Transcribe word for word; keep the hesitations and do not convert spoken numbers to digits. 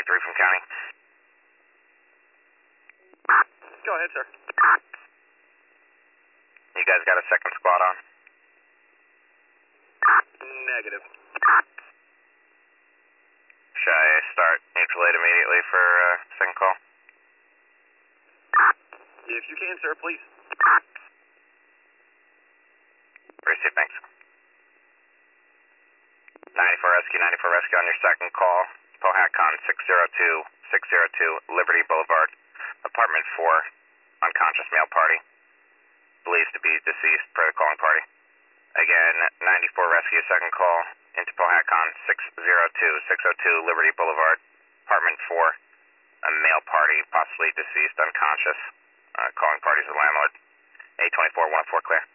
three from county. Go ahead, sir. You guys got a second squad on? Negative. Should I start mutual aid immediately for uh, second call? If you can, sir, please. Receive, thanks. ninety-four Rescue, ninety-four Rescue on your second call. Pohatcon six zero two, six zero two, Liberty Boulevard, apartment four, unconscious male party. Believed to be deceased per the calling party. Again, ninety-four Rescue, second call into Pohatcon six zero two, six zero two, Liberty Boulevard, apartment four, a male party, possibly deceased, unconscious. Uh, calling party's the landlord. eight twenty-four, one oh four clear.